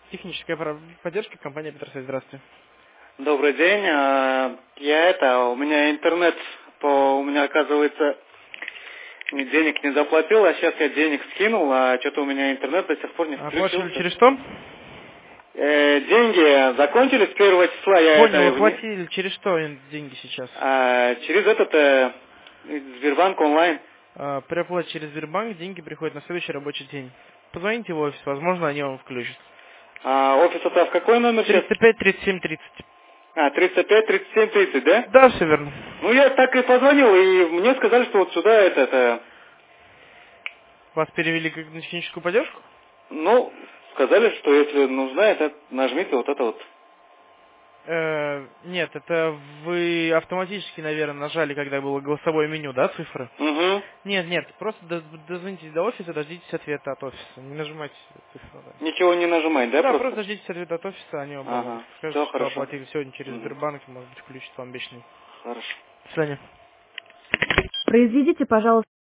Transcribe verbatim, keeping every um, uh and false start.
Техническая прав- поддержка компании Петросвязь. Здравствуйте. Добрый день. а, Я это, у меня интернет, по, у меня оказывается ни денег не заплатил, а сейчас я денег скинул, а что-то у меня интернет до сих пор не Оплачивали включился. через что? Э, деньги закончились первого числа, я Понял, это вне- оплатили. Через что ин- деньги сейчас? а, через этот э, Сбербанк онлайн. А, При оплате через Сбербанк деньги приходят на следующий рабочий день. Позвоните в офис, возможно, они вам включат. А, офис это в какой номер сейчас? триста пять тридцать семь тридцать. А, триста пять тридцать семь тридцать, да? Да, все верно. Ну я так и позвонил, и мне сказали, что вот сюда это, это Вас перевели как на техническую поддержку? ну, сказали, что если нужна, это нажмите вот это вот. Э, нет, это вы автоматически, наверное, нажали, когда было голосовое меню, да, цифры? Угу. Нет, нет, просто до- дозвонитесь до офиса, дождитесь ответа от офиса. Не нажимайте цифру. Да, Ничего не нажимать, да, Да, просто? просто дождитесь ответа от офиса, они вам помогут. Ага, Скажут, все что хорошо. оплатили сегодня через Угу. Сбербанк, может быть, включат вам обещанный. Хорошо. До свидания. Произведите, пожалуйста.